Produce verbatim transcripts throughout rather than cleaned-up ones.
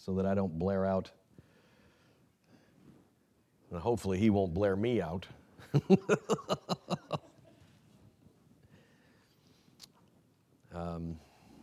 so that I don't blare out. And hopefully he won't blare me out. um,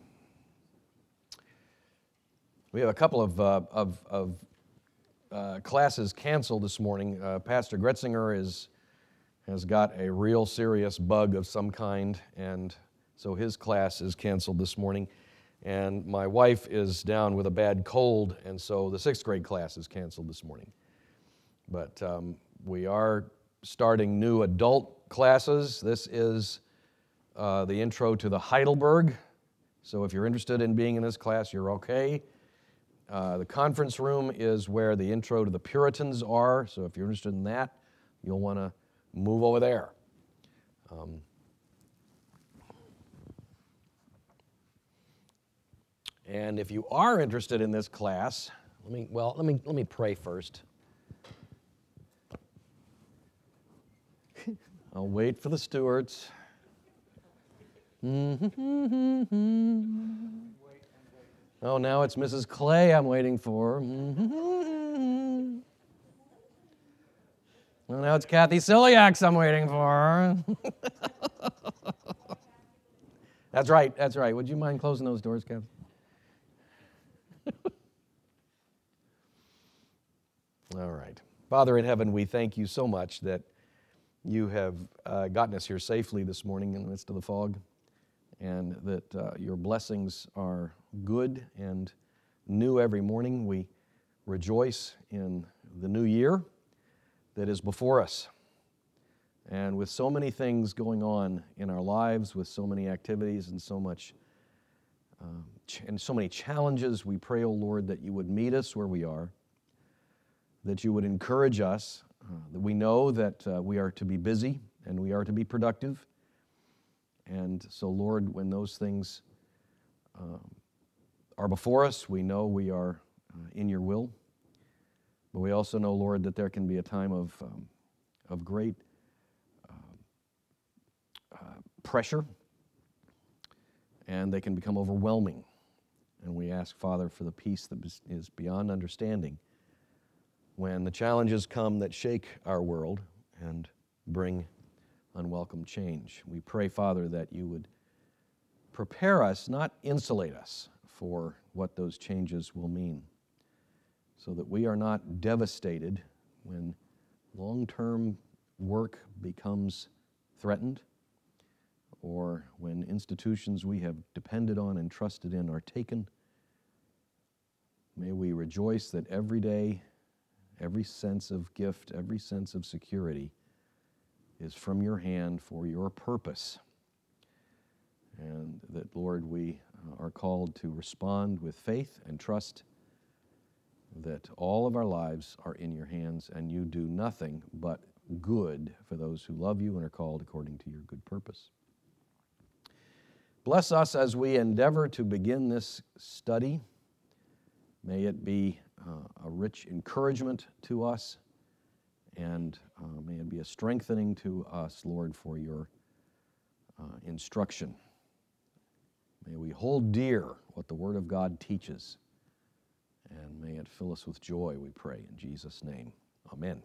we have a couple of, uh, of, of uh, classes canceled this morning. Uh, Pastor Gretzinger is, has got a real serious bug of some kind, and so his class is canceled this morning. And my wife is down with a bad cold, and so the sixth grade class is canceled this morning. But um, we are starting new adult classes. This is uh, the intro to the Heidelberg. So if you're interested in being in this class, you're okay. Uh, the conference room is where the intro to the Puritans are. So if you're interested in that, you'll want to move over there. Um, and if you are interested in this class, let me well let me let me pray first. I'll wait for the stewards. Mm-hmm. Oh, now it's Missus Clay I'm waiting for. Mm-hmm. Well, now it's Kathy Ciliacs I'm waiting for. That's right, that's right. Would you mind closing those doors, Kathy? All right. Father in heaven, we thank you so much that you have uh, gotten us here safely this morning in the midst of the fog, and that uh, your blessings are good and new every morning. We rejoice in the new year that is before us. And with so many things going on in our lives, with so many activities and so much um, ch- and so many challenges, we pray, O Lord, that you would meet us where we are, that you would encourage us, uh, that we know that uh, we are to be busy and we are to be productive. And so, Lord, when those things uh, are before us, we know we are uh, in your will. But we also know, Lord, that there can be a time of, um, of great uh, uh, pressure, and they can become overwhelming. And we ask, Father, for the peace that is beyond understanding when the challenges come that shake our world and bring unwelcome change. We pray, Father, that you would prepare us, not insulate us, for what those changes will mean, so that we are not devastated when long-term work becomes threatened, or when institutions we have depended on and trusted in are taken. May we rejoice that every day, every sense of gift, every sense of security is from your hand for your purpose. And that, Lord, we are called to respond with faith and trust that all of our lives are in your hands and you do nothing but good for those who love you and are called according to your good purpose. Bless us as we endeavor to begin this study. May it be uh, a rich encouragement to us, and uh, may it be a strengthening to us, Lord, for your uh, instruction. May we hold dear what the Word of God teaches, and may it fill us with joy, we pray, in Jesus' name. Amen.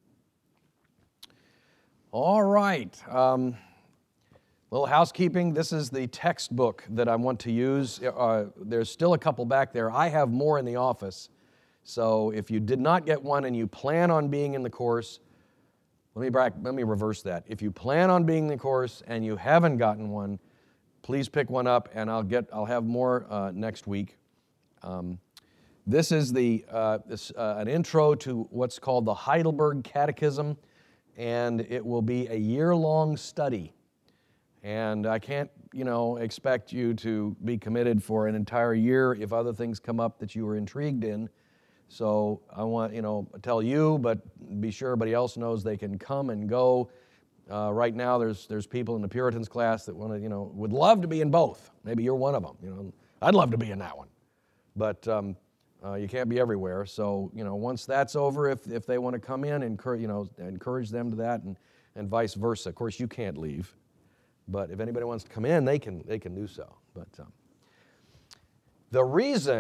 All right. Um, little housekeeping. This is the textbook that I want to use. Uh, there's still a couple back there. I have more in the office. So if you did not get one and you plan on being in the course, let me back, let me reverse that. If you plan on being in the course and you haven't gotten one, please pick one up, and I'll get I'll have more uh, next week. Um, this is the uh, this, uh, an intro to what's called the Heidelberg Catechism, and it will be a year-long study. And I can't, you know, expect you to be committed for an entire year if other things come up that you are intrigued in. So I want, you know, tell you, but be sure everybody else knows they can come and go. Uh, right now, there's there's people in the Puritans class that want to, you know, would love to be in both. Maybe you're one of them. You know, I'd love to be in that one, but um, uh, you can't be everywhere. So, you know, once that's over, if if they want to come in, encourage, you know, encourage them to that, and and vice versa. Of course, you can't leave, but if anybody wants to come in, they can they can do so. But um, the reason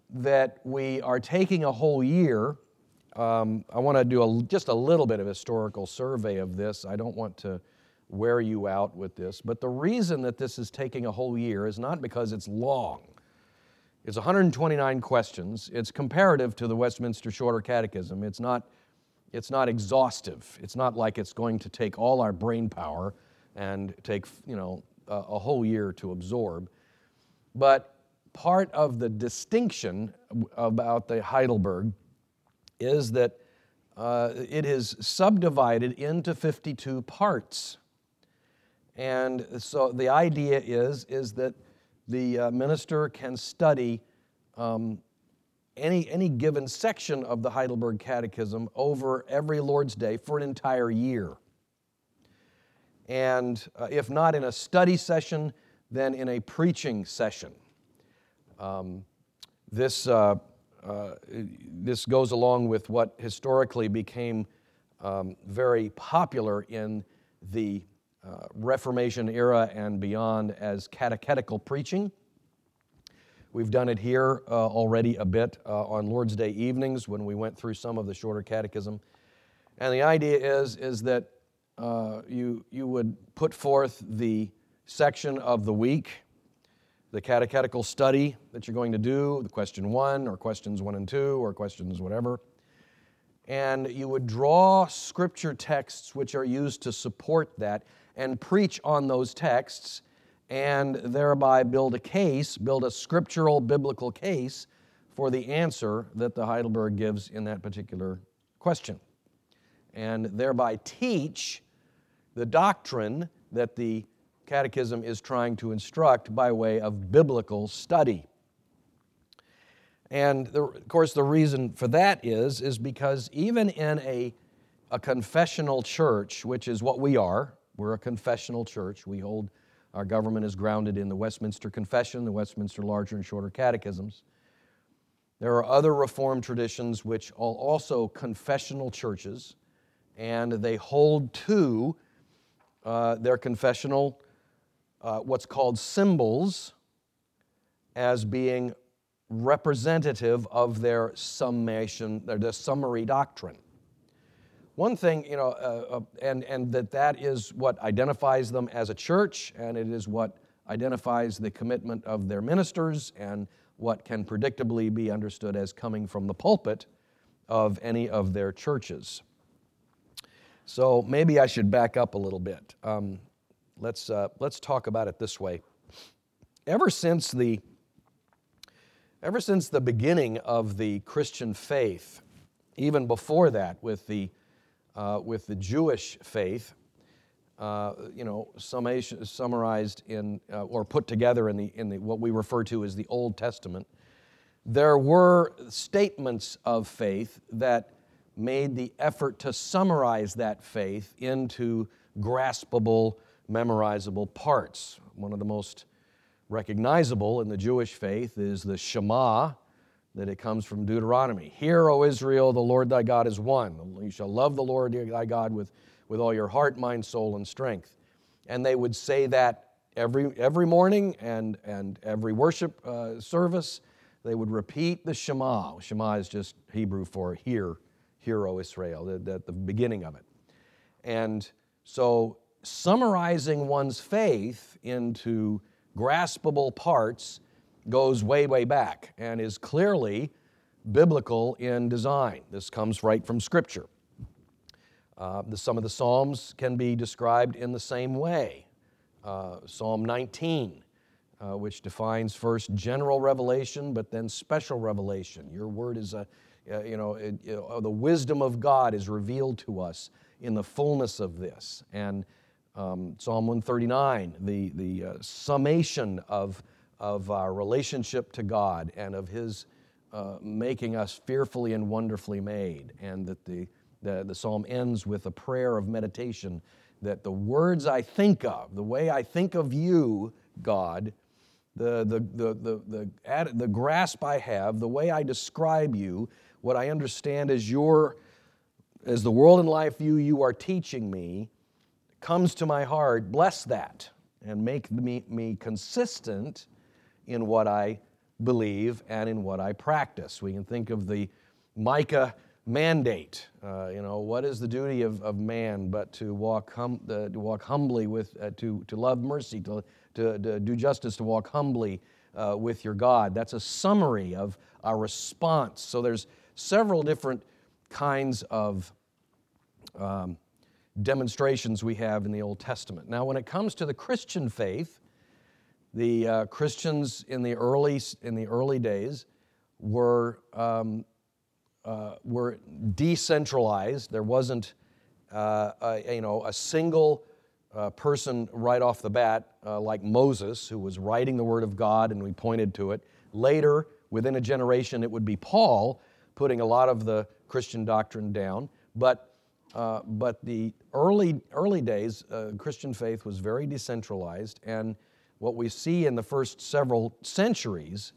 that we are taking a whole year. Um, I want to do a, just a little bit of historical survey of this. I don't want to wear you out with this, but the reason that this is taking a whole year is not because it's long. It's one hundred twenty-nine questions. It's comparative to the Westminster Shorter Catechism. It's not, it's not exhaustive. It's not like it's going to take all our brain power and take, you know, a, a whole year to absorb. But part of the distinction about the Heidelberg is that uh, it is subdivided into fifty-two parts. And so the idea is, is that the uh, minister can study um, any, any given section of the Heidelberg Catechism over every Lord's Day for an entire year. And uh, if not in a study session, then in a preaching session. Um, this, uh, uh, this goes along with what historically became um, very popular in the uh, Reformation era and beyond as catechetical preaching. We've done it here uh, already a bit uh, on Lord's Day evenings when we went through some of the shorter catechism. And the idea is, is that uh, you, you would put forth the section of the week, the catechetical study that you're going to do, the question one, or questions one and two, or questions whatever. And you would draw scripture texts which are used to support that and preach on those texts and thereby build a case, build a scriptural biblical case for the answer that the Heidelberg gives in that particular question. And thereby teach the doctrine that the Catechism is trying to instruct by way of biblical study. And the, of course the reason for that is, is because even in a, a confessional church, which is what we are, we're a confessional church, we hold, our government is grounded in the Westminster Confession, the Westminster Larger and Shorter Catechisms. There are other Reformed traditions which are also confessional churches, and they hold to uh, their confessional Uh, what's called symbols as being representative of their summation, their, their summary doctrine. One thing, you know, uh, uh, and, and that that is what identifies them as a church, and it is what identifies the commitment of their ministers, and what can predictably be understood as coming from the pulpit of any of their churches. So maybe I should back up a little bit. Um, Let's, uh, let's talk about it this way. Ever since the, ever since the beginning of the Christian faith, even before that with the, uh, with the Jewish faith, uh, you know, summation, summarized in, uh, or put together in, the, in the, what we refer to as the Old Testament, there were statements of faith that made the effort to summarize that faith into graspable, memorizable parts. One of the most recognizable in the Jewish faith is the Shema, that it comes from Deuteronomy. Hear, O Israel, the Lord thy God is one. You shall love the Lord thy God with, with all your heart, mind, soul, and strength. And they would say that every, every morning and, and every worship uh, service. They would repeat the Shema. Shema is just Hebrew for hear, hear, O Israel, at the, the beginning of it. And so summarizing one's faith into graspable parts goes way, way back and is clearly biblical in design. This comes right from Scripture. Uh, the, some of the Psalms can be described in the same way. Uh, Psalm nineteen, uh, which defines first general revelation, but then special revelation. Your word is a, uh, you know, it, you know, the wisdom of God is revealed to us in the fullness of this. And Um, Psalm one thirty-nine, the, the uh, summation of, of our relationship to God and of His uh, making us fearfully and wonderfully made. And that the, the, the psalm ends with a prayer of meditation that the words I think of, the way I think of you, God, the, the, the, the, the, the grasp I have, the way I describe you, what I understand as your, as the world and life view you are teaching me, comes to my heart. Bless that and make me, me consistent in what I believe and in what I practice. We can think of the Micah mandate. Uh, you know, what is the duty of, of man but to walk hum, uh, to walk humbly with, uh, to to love mercy, to to, to do justice, to walk humbly uh, with your God. That's a summary of our response. So there's several different kinds of um, demonstrations we have in the Old Testament. Now, when it comes to the Christian faith, the uh, Christians in the early in the early days were um, uh, were decentralized. There wasn't uh, a, you know a single uh, person right off the bat uh, like Moses, who was writing the Word of God, and we pointed to it. Later, within a generation, it would be Paul putting a lot of the Christian doctrine down. But uh, but the early early days, uh, Christian faith was very decentralized, and what we see in the first several centuries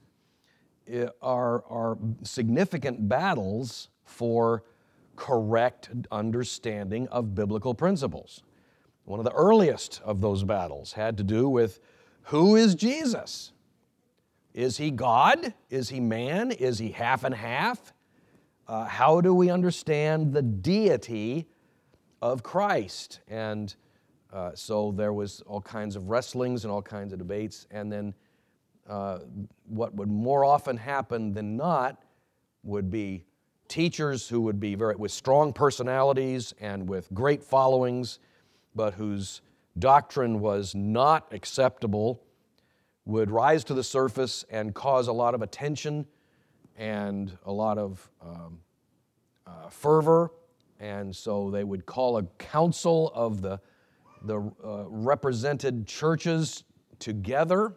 are, are significant battles for correct understanding of biblical principles. One of the earliest of those battles had to do with, who is Jesus? Is he God? Is he man? Is he half and half? Uh, how do we understand the deity of Christ? And uh, so there was all kinds of wrestlings and all kinds of debates. And then uh, what would more often happen than not would be teachers who would be very with strong personalities and with great followings, but whose doctrine was not acceptable, would rise to the surface and cause a lot of attention and a lot of um, uh, fervor. And so they would call a council of the, the uh, represented churches together,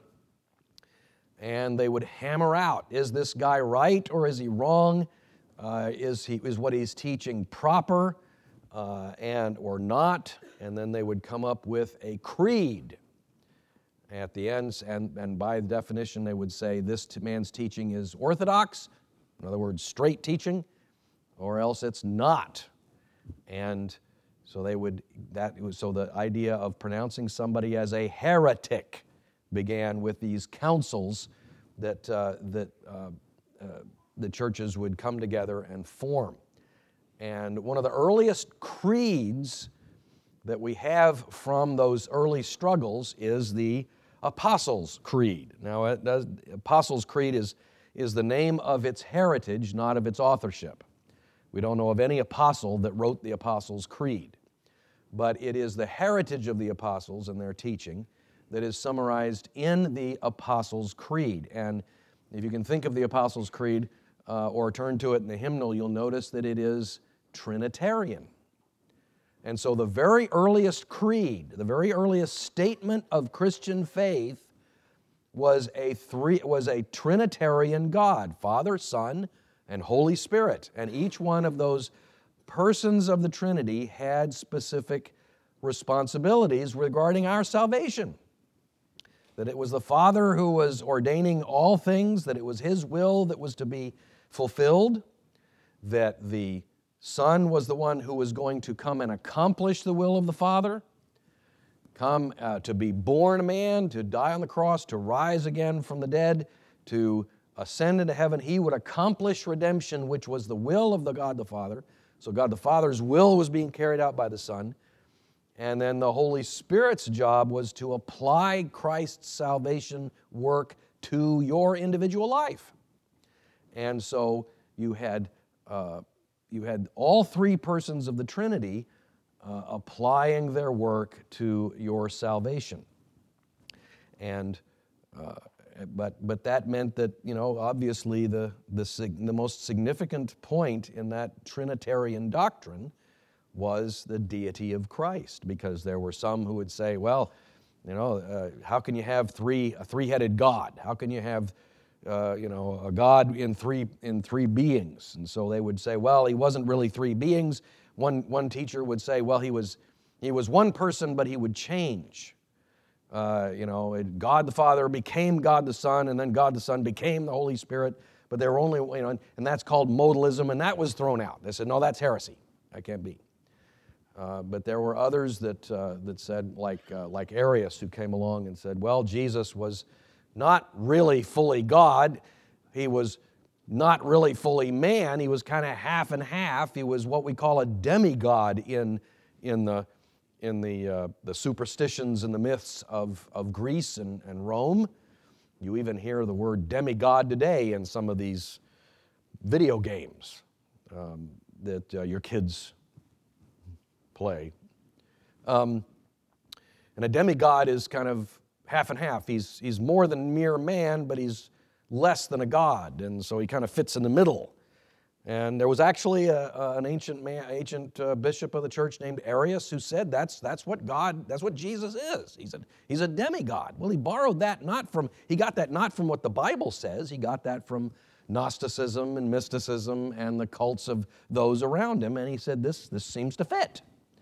and they would hammer out, is this guy right or is he wrong? Uh, is he is what he's teaching proper uh, and or not? And then they would come up with a creed at the end, and, and by definition they would say this man's teaching is orthodox, in other words, straight teaching, or else it's not. And so they would that was so the idea of pronouncing somebody as a heretic began with these councils that uh, that uh, uh, the churches would come together and form. And one of the earliest creeds that we have from those early struggles is the Apostles' Creed. Now, it does, Apostles' Creed is, is the name of its heritage, not of its authorship. We don't know of any apostle that wrote the Apostles' Creed, but it is the heritage of the apostles and their teaching that is summarized in the Apostles' Creed. And if you can think of the Apostles' Creed uh, or turn to it in the hymnal, you'll notice that it is Trinitarian. And so the very earliest creed, the very earliest statement of Christian faith was a three was a Trinitarian God, Father, Son, and Holy Spirit. And each one of those persons of the Trinity had specific responsibilities regarding our salvation. That it was the Father who was ordaining all things, that it was His will that was to be fulfilled, that the Son was the one who was going to come and accomplish the will of the Father, come uh, to be born a man, to die on the cross, to rise again from the dead, to ascend into heaven. He would accomplish redemption, which was the will of the God the Father. So God the Father's will was being carried out by the Son. And then the Holy Spirit's job was to apply Christ's salvation work to your individual life. And so you had uh, you had all three persons of the Trinity uh, applying their work to your salvation. And uh, but but that meant that, you know, obviously the the the most significant point in that Trinitarian doctrine was the deity of Christ, because there were some who would say, well, you know, uh, how can you have three a three-headed God? How can you have uh, you know a God in three in three beings? And so they would say, well, he wasn't really three beings. One one teacher would say, well, he was he was one person, but he would change. Uh, you know, God the Father became God the Son, and then God the Son became the Holy Spirit. But they were only, you know, and that's called modalism, and that was thrown out. They said, no, that's heresy. That can't be. Uh, but there were others that uh, that said, like uh, like Arius, who came along and said, well, Jesus was not really fully God. he was not really fully man. He was kind of half and half. He was what we call a demigod in, in the, in the, uh, the superstitions and the myths of, of Greece and, and Rome. You even hear the word demigod today in some of these video games um, that uh, your kids play. Um, and a demigod is kind of half and half. He's, he's more than mere man, but he's less than a god, and so he kind of fits in the middle. And there was actually a, a, an ancient man, ancient uh, bishop of the church named Arius who said that's that's what God, that's what Jesus is. He's a he's a demigod. Well, he borrowed that not from he got that not from what the Bible says. He got that from Gnosticism and mysticism and the cults of those around him. And he said this this seems to fit.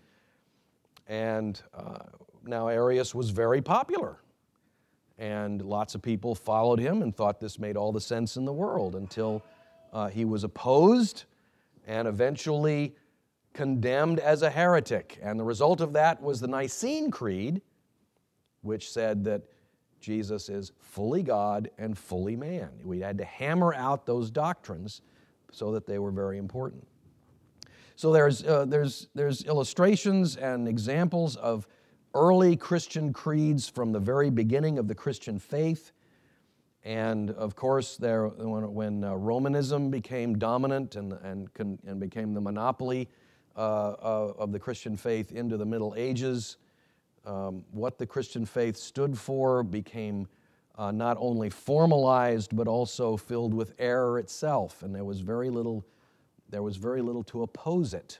And uh, now Arius was very popular. And lots of people followed him and thought this made all the sense in the world until uh, he was opposed and eventually condemned as a heretic. And the result of that was the Nicene Creed, which said that Jesus is fully God and fully man. We had to hammer out those doctrines so that they were very important. So there's, uh, there's, there's illustrations and examples of early Christian creeds from the very beginning of the Christian faith. And of course, there, when, when uh, Romanism became dominant and, and, and became the monopoly uh, of the Christian faith into the Middle Ages, um, what the Christian faith stood for became uh, not only formalized, but also filled with error itself. And there was very little, there was very little to oppose it.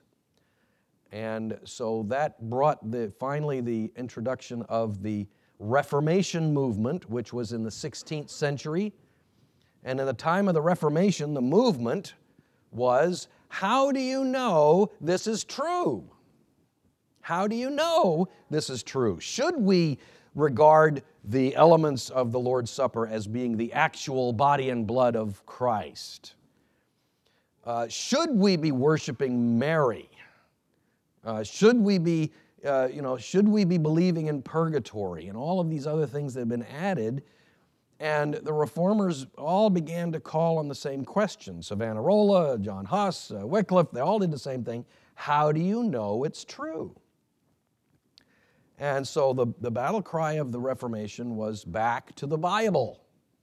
And so that brought the, finally the introduction of the Reformation movement, which was in the sixteenth century. And in the time of the Reformation, the movement was, how do you know this is true? How do you know this is true? Should we regard the elements of the Lord's Supper as being the actual body and blood of Christ? Uh, should we be worshiping Mary? Uh, should we be, uh, you know, should we be believing in purgatory and all of these other things that have been added? And the reformers all began to call on the same question. Savonarola, John Huss, uh, Wycliffe, they all did the same thing. How do you know it's true? And so the, the battle cry of the Reformation was back to the Bible.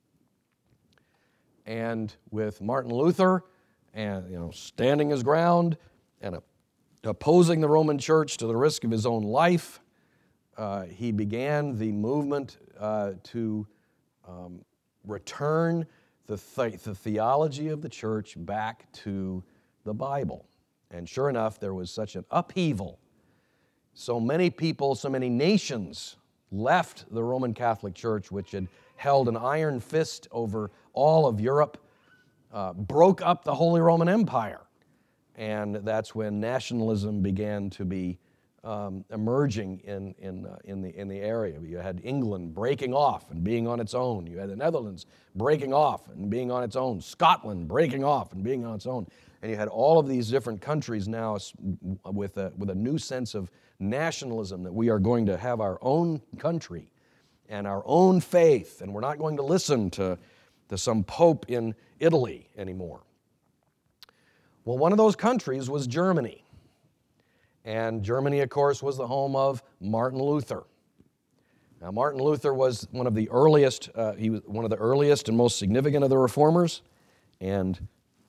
And with Martin Luther, and you know, standing his ground and a opposing the Roman Church to the risk of his own life, uh, he began the movement uh, to um, return the, th- the theology of the church back to the Bible. And sure enough, there was such an upheaval. So many people, so many nations left the Roman Catholic Church, which had held an iron fist over all of Europe, uh, broke up the Holy Roman Empire. And that's when nationalism began to be um, emerging in, in, uh, in, the, in the area. You had England breaking off and being on its own. You had the Netherlands breaking off and being on its own. Scotland breaking off and being on its own. And you had all of these different countries now with a, with a new sense of nationalism, that we are going to have our own country and our own faith, and we're not going to listen to, to some pope in Italy anymore. Well, one of those countries was Germany. And Germany, of course, was the home of Martin Luther. Now, Martin Luther was one of the earliest, uh, he was one of the earliest and most significant of the reformers. And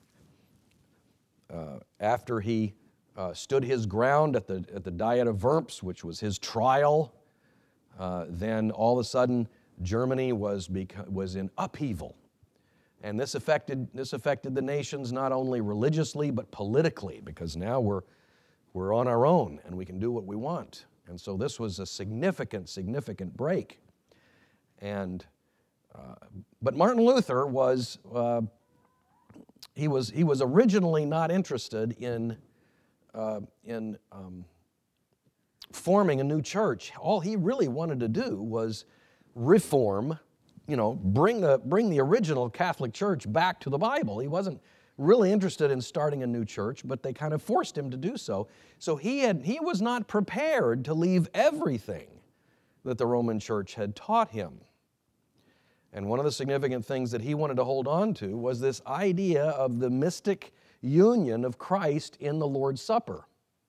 uh, after he uh, stood his ground at the, at the Diet of Worms, which was his trial, uh, then all of a sudden Germany was, beca- was in upheaval. And this affected, this affected the nations not only religiously, but politically, because now we're, we're on our own and we can do what we want. And so this was a significant, significant break. And, uh, but Martin Luther was, uh, he was, he was originally not interested in, uh, in um, forming a new church. All he really wanted to do was reform, you know, bring the, bring the original Catholic Church back to the Bible. He wasn't really interested in starting a new church, but they kind of forced him to do so. So he had, he was not prepared to leave everything that the Roman Church had taught him. And one of the significant things that he wanted to hold on to was this idea of the mystic union of Christ in the Lord's Supper.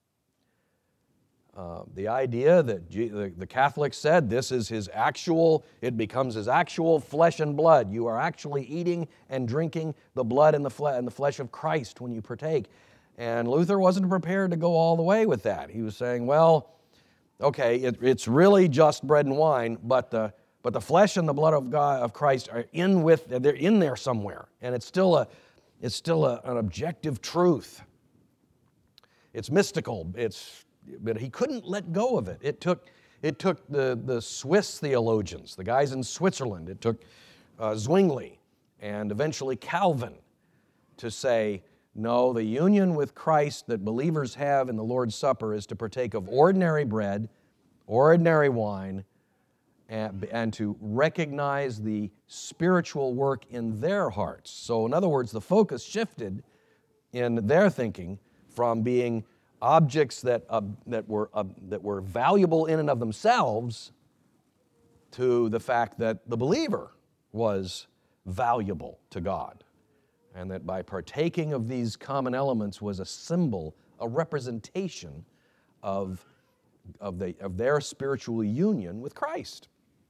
Uh, the idea that G- the, the Catholics said this is his actual, it becomes his actual flesh and blood. You are actually eating and drinking the blood and the, fle- and the flesh of Christ when you partake. And Luther wasn't prepared to go all the way with that. He was saying, well, okay, it, it's really just bread and wine, but the, but the flesh and the blood of God, of Christ are in with, they're in there somewhere. And it's still, a, it's still a, an objective truth. It's mystical. It's But he couldn't let go of it. It took, it took the, the Swiss theologians, the guys in Switzerland. It took uh, Zwingli and eventually Calvin to say, no, the union with Christ that believers have in the Lord's Supper is to partake of ordinary bread, ordinary wine, and, and to recognize the spiritual work in their hearts. So in other words, the focus shifted in their thinking from being objects that, uh, that, were, uh, that were valuable in and of themselves to the fact that the believer was valuable to God, and that by partaking of these common elements was a symbol, a representation of, of, the, of their spiritual union with Christ.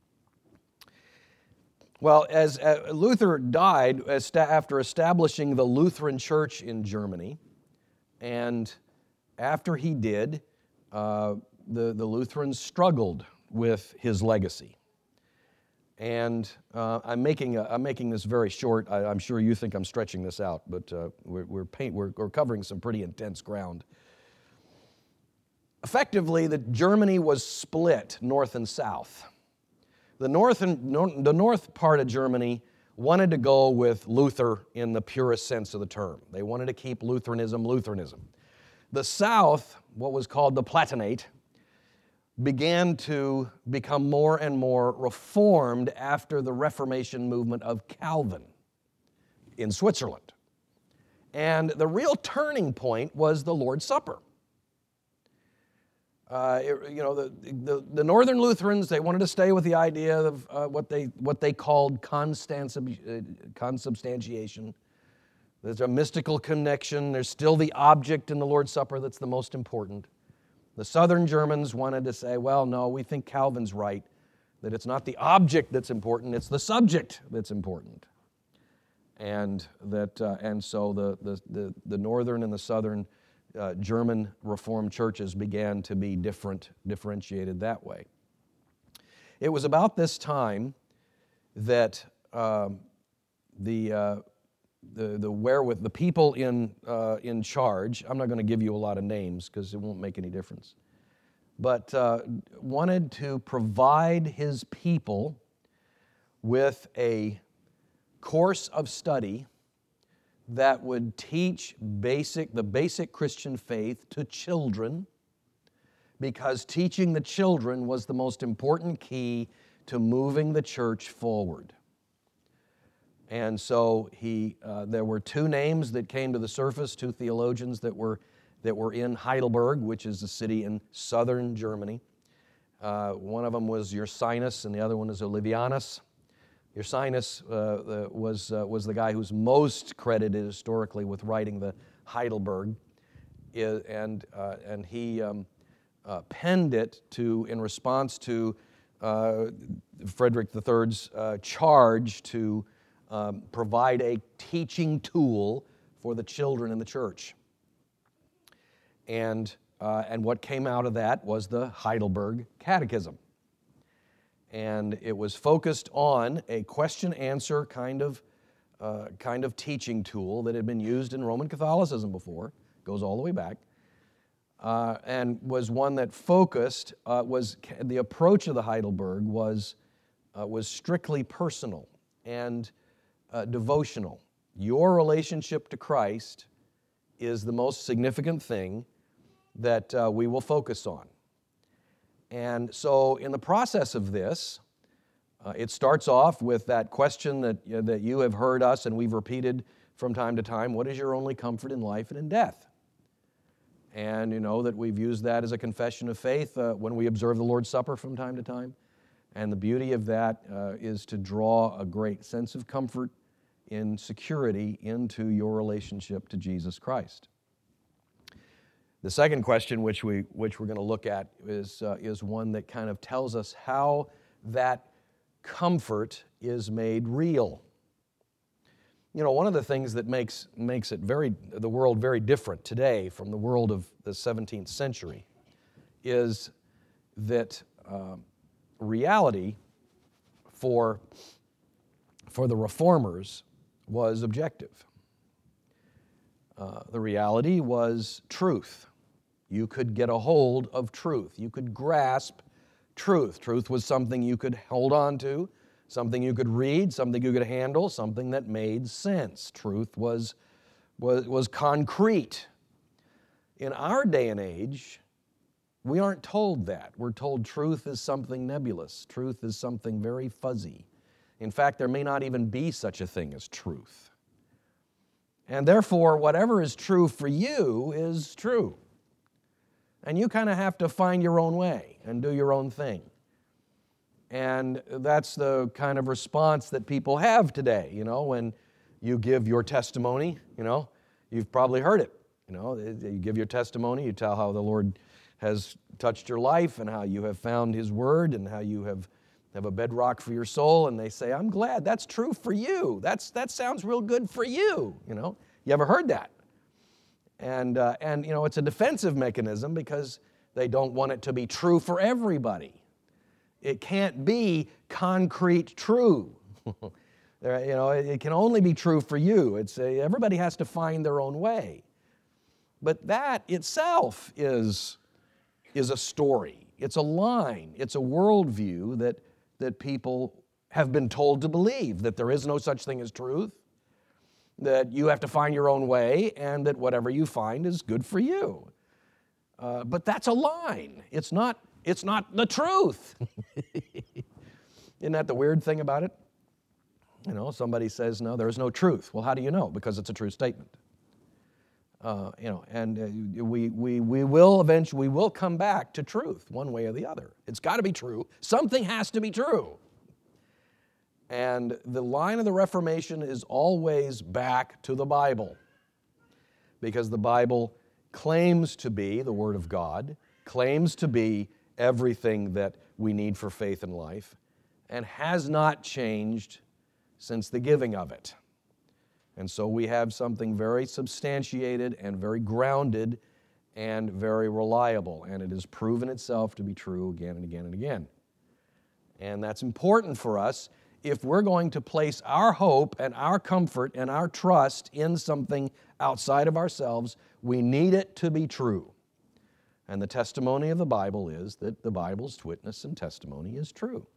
Well, as uh, Luther died as sta- after establishing the Lutheran Church in Germany, and after he did, uh, the, the Lutherans struggled with his legacy. And uh, I'm, making a, I'm making this very short. I, I'm sure you think I'm stretching this out, but uh, we're, we're, paint, we're, we're covering some pretty intense ground. Effectively, the Germany was split north and south. The north, and, nor, the north part of Germany wanted to go with Luther in the purest sense of the term. They wanted to keep Lutheranism, Lutheranism. The South, what was called the Palatinate, began to become more and more reformed after the Reformation movement of Calvin in Switzerland. And the real turning point was the Lord's Supper. Uh, it, you know, the, the, the Northern Lutherans, they wanted to stay with the idea of uh, what they what they called consubstantiation. There's a mystical connection. There's still the object in the Lord's Supper that's the most important. The Southern Germans wanted to say, well, no, we think Calvin's right, that it's not the object that's important, it's the subject that's important. And that, uh, and so the, the, the, the Northern and the Southern uh, German Reformed churches began to be different, differentiated that way. It was about this time that um, the... Uh, The, the wherewith, the people in, uh, in charge, I'm not going to give you a lot of names because it won't make any difference, but uh, wanted to provide his people with a course of study that would teach basic, the basic Christian faith to children, because teaching the children was the most important key to moving the church forward. And so he, uh, there were two names that came to the surface, two theologians that were, that were in Heidelberg, which is a city in southern Germany. Uh, one of them was Ursinus, and the other one is Olevianus. Ursinus uh, the, was, uh, was the guy who's most credited historically with writing the Heidelberg, I, and, uh, and he um, uh, penned it to, in response to uh, Frederick the Third's uh, charge to Um, provide a teaching tool for the children in the church. And, uh, and what came out of that was the Heidelberg Catechism. And it was focused on a question-answer kind of, uh, kind of teaching tool that had been used in Roman Catholicism before, goes all the way back, uh, and was one that focused, uh, was the approach of the Heidelberg was, uh, was strictly personal and Uh, devotional. Your relationship to Christ is the most significant thing that uh, we will focus on. And so in the process of this, uh, it starts off with that question that, uh, that you have heard us and we've repeated from time to time: what is your only comfort in life and in death? And you know that we've used that as a confession of faith uh, when we observe the Lord's Supper from time to time. And the beauty of that uh, is to draw a great sense of comfort in security into your relationship to Jesus Christ. The second question, which we which we're going to look at, is uh, is one that kind of tells us how that comfort is made real. You know, one of the things that makes makes it very the world very different today from the world of the seventeenth century is that uh, reality for for the reformers was objective. Uh, the reality was truth. You could get a hold of truth. You could grasp truth. Truth was something you could hold on to, something you could read, something you could handle, something that made sense. Truth was, was, was concrete. In our day and age, we aren't told that. We're told truth is something nebulous. Truth is something very fuzzy. In fact, there may not even be such a thing as truth. And therefore, whatever is true for you is true. And you kind of have to find your own way and do your own thing. And that's the kind of response that people have today, you know, when you give your testimony, you know, you've probably heard it. You know, you give your testimony, you tell how the Lord has touched your life and how you have found His Word and how you have, have a bedrock for your soul, and they say, I'm glad that's true for you. That's, that sounds real good for you, you know. You ever heard that? And, uh, and, you know, it's a defensive mechanism because they don't want it to be true for everybody. It can't be concrete true. There, you know, it, it can only be true for you. It's a, everybody has to find their own way. But that itself is, is a story. It's a line. It's a worldview that, that people have been told to believe, that there is no such thing as truth, that you have to find your own way, and that whatever you find is good for you. Uh, but that's a line. It's not, it's not the truth. Isn't that the weird thing about it? You know, somebody says, no, there's no truth. Well, how do you know? Because it's a true statement. Uh, you know, and uh, we, we, we will eventually, we will come back to truth one way or the other. It's got to be true. Something has to be true. And the line of the Reformation is always back to the Bible, because the Bible claims to be the Word of God, claims to be everything that we need for faith and life, and has not changed since the giving of it. And so we have something very substantiated and very grounded and very reliable, and it has proven itself to be true again and again and again. And that's important for us. If we're going to place our hope and our comfort and our trust in something outside of ourselves, we need it to be true. And the testimony of the Bible is that the Bible's witness and testimony is true.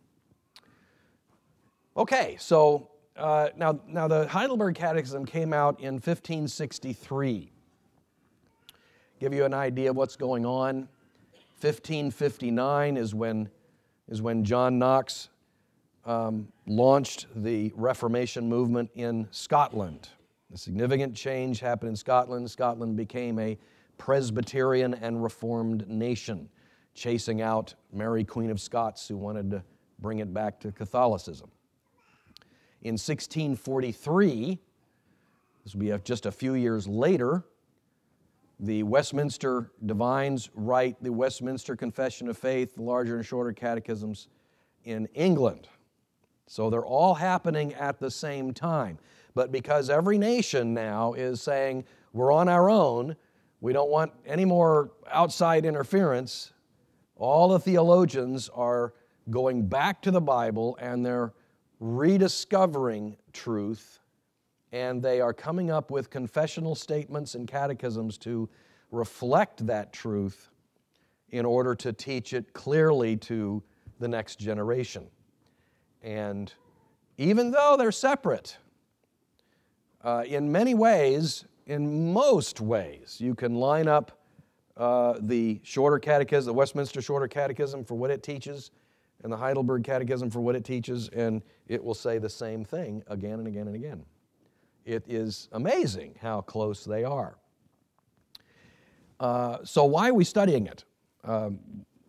Okay, so uh, now, now the Heidelberg Catechism came out in fifteen sixty-three. Give you an idea of what's going on. fifteen fifty-nine is when, is when John Knox Um, launched the Reformation movement in Scotland. A significant change happened in Scotland. Scotland became a Presbyterian and Reformed nation, chasing out Mary, Queen of Scots, who wanted to bring it back to Catholicism. In sixteen forty-three, this will be just a few years later, the Westminster Divines write the Westminster Confession of Faith, the larger and shorter catechisms in England. So they're all happening at the same time. But because every nation now is saying, we're on our own, we don't want any more outside interference, all the theologians are going back to the Bible and they're rediscovering truth, and they are coming up with confessional statements and catechisms to reflect that truth in order to teach it clearly to the next generation. And even though they're separate, uh, in many ways, in most ways, you can line up uh, the shorter catechism, the Westminster Shorter Catechism for what it teaches, and the Heidelberg Catechism for what it teaches, and it will say the same thing again and again and again. It is amazing how close they are. Uh, so why are we studying it? Um,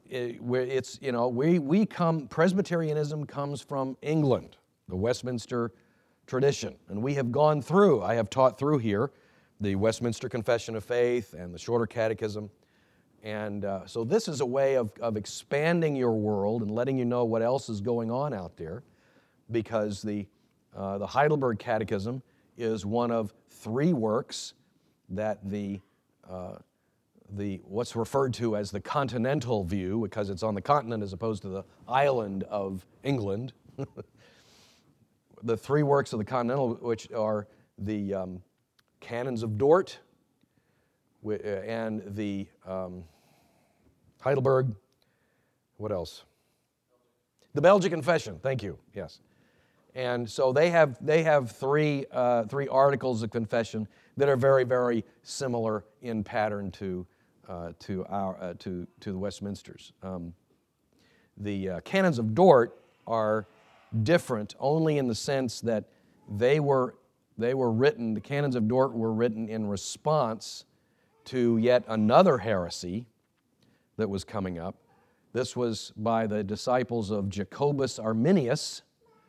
it, where it's, you know, we, we come, Presbyterianism comes from England, the Westminster tradition. And we have gone through, I have taught through here, the Westminster Confession of Faith and the Shorter Catechism. And uh, so this is a way of, of expanding your world and letting you know what else is going on out there, because the, uh, the Heidelberg Catechism is one of three works that the, uh, the what's referred to as the continental view, because it's on the continent as opposed to the island of England. The three works of the continental, which are the um, Canons of Dort, and the um, Heidelberg, what else? The Belgic Confession, thank you, yes. And so they have they have three uh, three articles of confession that are very, very similar in pattern to uh, to our uh, to to the Westminsters. Um, the uh, Canons of Dort are different only in the sense that they were they were written. The Canons of Dort were written in response to yet another heresy that was coming up. This was by the disciples of Jacobus Arminius,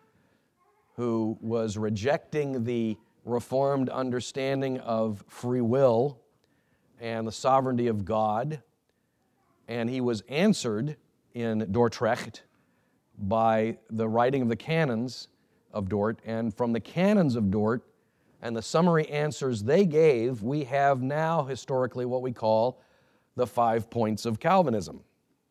who was rejecting the Reformed understanding of free will and the sovereignty of God. And he was answered in Dordrecht by the writing of the canons of Dort. And from the canons of Dort and the summary answers they gave, we have now historically what we call the five points of Calvinism.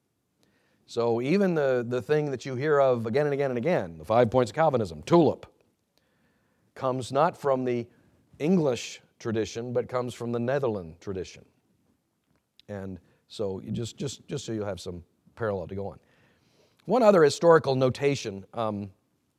So even the, the thing that you hear of again and again and again, the five points of Calvinism, tulip, comes not from the English tradition, but comes from the Netherlands tradition. And so you just, just, just so you have some parallel to go on. One other historical notation, um,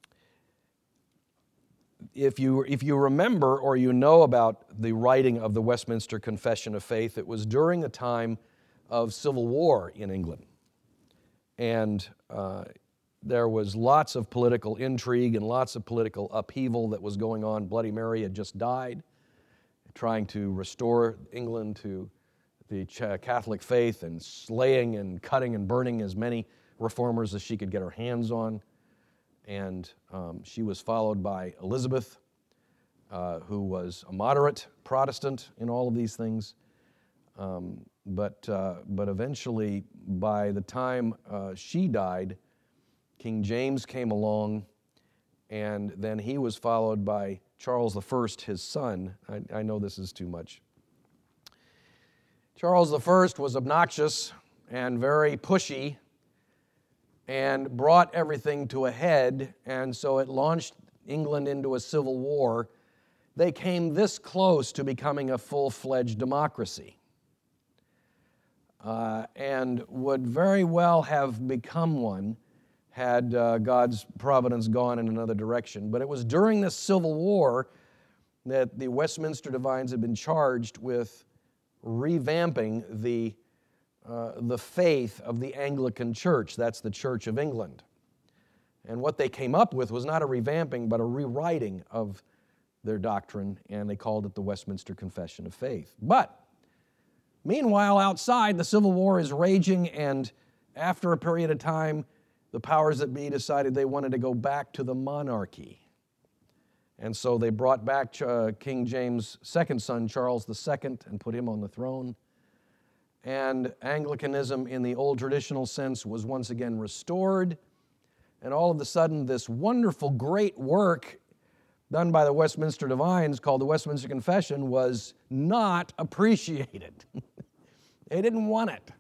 if you, if you remember or you know about the writing of the Westminster Confession of Faith, it was during the time of civil war in England. And uh, there was lots of political intrigue and lots of political upheaval that was going on. Bloody Mary had just died, trying to restore England to the Catholic faith and slaying and cutting and burning as many reformers as she could get her hands on. And um, she was followed by Elizabeth, uh, who was a moderate Protestant in all of these things. Um, but, uh, but eventually, by the time uh, she died, King James came along, and then he was followed by Charles the First, his son. I, I know this is too much. Charles the First was obnoxious and very pushy and brought everything to a head, and so it launched England into a civil war. They came this close to becoming a full-fledged democracy. Uh, and would very well have become one had uh, God's providence gone in another direction. But it was during this civil war that the Westminster divines had been charged with revamping the, uh, the faith of the Anglican Church. That's the Church of England. And what they came up with was not a revamping, but a rewriting of their doctrine, and they called it the Westminster Confession of Faith. But meanwhile, outside, the Civil War is raging, and after a period of time, the powers that be decided they wanted to go back to the monarchy. And so they brought back uh, King James' second son, Charles the Second, and put him on the throne. And Anglicanism, in the old traditional sense, was once again restored. And all of a sudden, this wonderful, great work done by the Westminster divines called the Westminster Confession was not appreciated. They didn't want it.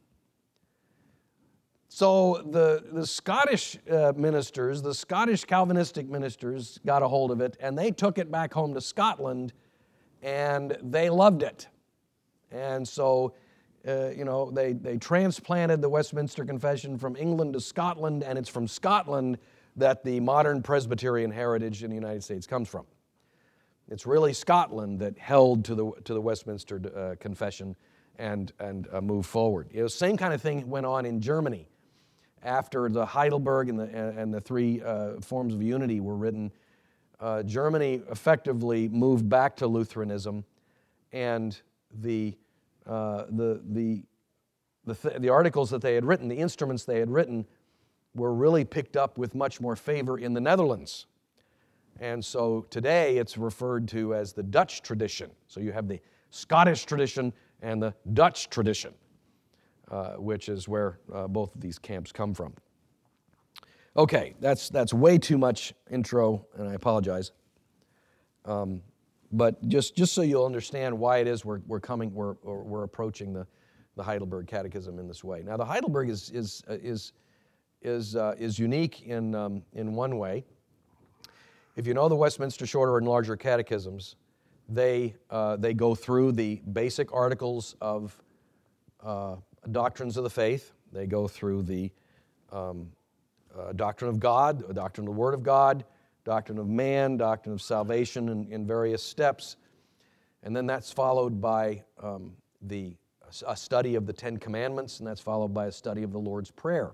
So the, the Scottish uh, ministers, the Scottish Calvinistic ministers got a hold of it, and they took it back home to Scotland, and they loved it. And so, uh, you know, they, they transplanted the Westminster Confession from England to Scotland, and it's from Scotland that the modern Presbyterian heritage in the United States comes from. It's really Scotland that held to the, to the Westminster uh, Confession and, and uh, moved forward. You know, the same kind of thing went on in Germany. After the Heidelberg and the, and the three uh, forms of unity were written, uh, Germany effectively moved back to Lutheranism, and the, uh, the, the the, th- the articles that they had written, the instruments they had written, were really picked up with much more favor in the Netherlands. And so today it's referred to as the Dutch tradition. So you have the Scottish tradition and the Dutch tradition, uh, which is where uh, both of these camps come from. Okay, that's that's way too much intro, and I apologize. Um, but just, just so you'll understand why it is we're we're coming we're we're approaching the, the Heidelberg Catechism in this way. Now the Heidelberg is is is is uh, is unique in um, in one way. If you know the Westminster Shorter and Larger Catechisms, they uh, they go through the basic articles of uh, doctrines of the faith. They go through the um, uh, doctrine of God, the doctrine of the Word of God, doctrine of man, doctrine of salvation in, in various steps. And then that's followed by um, the a study of the Ten Commandments, and that's followed by a study of the Lord's Prayer.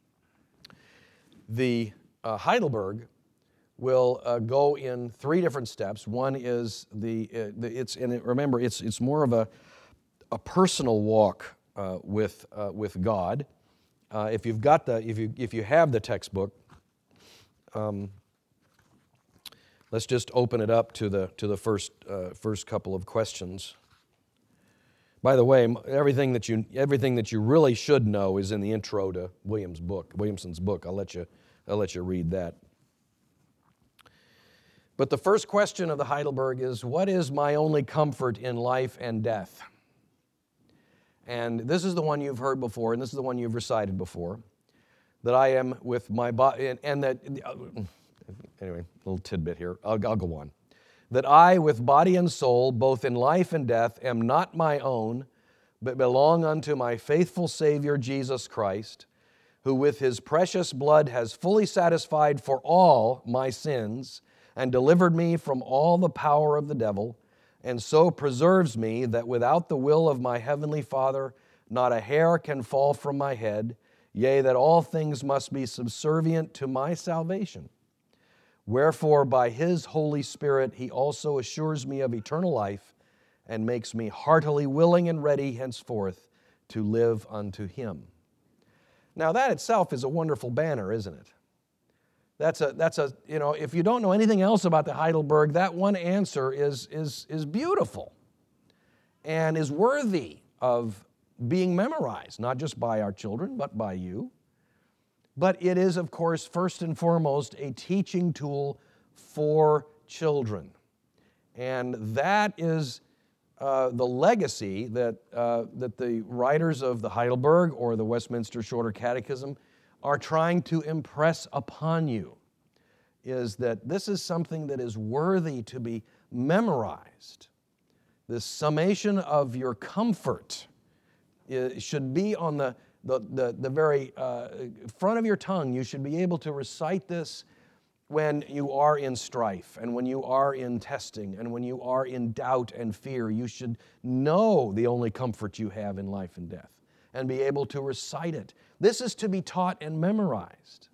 The uh, Heidelberg will uh, go in three different steps. One is the, uh, the it's and it, remember it's it's more of a a personal walk uh, with uh, with God. Uh, if you've got the if you if you have the textbook, um, let's just open it up to the to the first uh, first couple of questions. By the way, everything that you everything that you really should know is in the intro to William's book, Williamson's book. I'll let you I'll let you read that. But the first question of the Heidelberg is, what is my only comfort in life and death? And this is the one you've heard before, and this is the one you've recited before, that I am with my body, and, and that, anyway, a little tidbit here, I'll, I'll go on. That I, with body and soul, both in life and death, am not my own, but belong unto my faithful Savior, Jesus Christ, who with his precious blood has fully satisfied for all my sins, and delivered me from all the power of the devil, and so preserves me that without the will of my heavenly Father, not a hair can fall from my head, yea, that all things must be subservient to my salvation. Wherefore, by his Holy Spirit, he also assures me of eternal life, and makes me heartily willing and ready henceforth to live unto him. Now that itself is a wonderful banner, isn't it? That's a, that's a, you know, if you don't know anything else about the Heidelberg, that one answer is, is, is beautiful and is worthy of being memorized, not just by our children, but by you. But it is, of course, first and foremost, a teaching tool for children. And that is uh, the legacy that, uh, that the writers of the Heidelberg or the Westminster Shorter Catechism are trying to impress upon you, is that this is something that is worthy to be memorized. This summation of your comfort should be on the, the, the, the very uh, front of your tongue. You should be able to recite this when you are in strife and when you are in testing and when you are in doubt and fear. You should know the only comfort you have in life and death and be able to recite it. This is to be taught and memorized.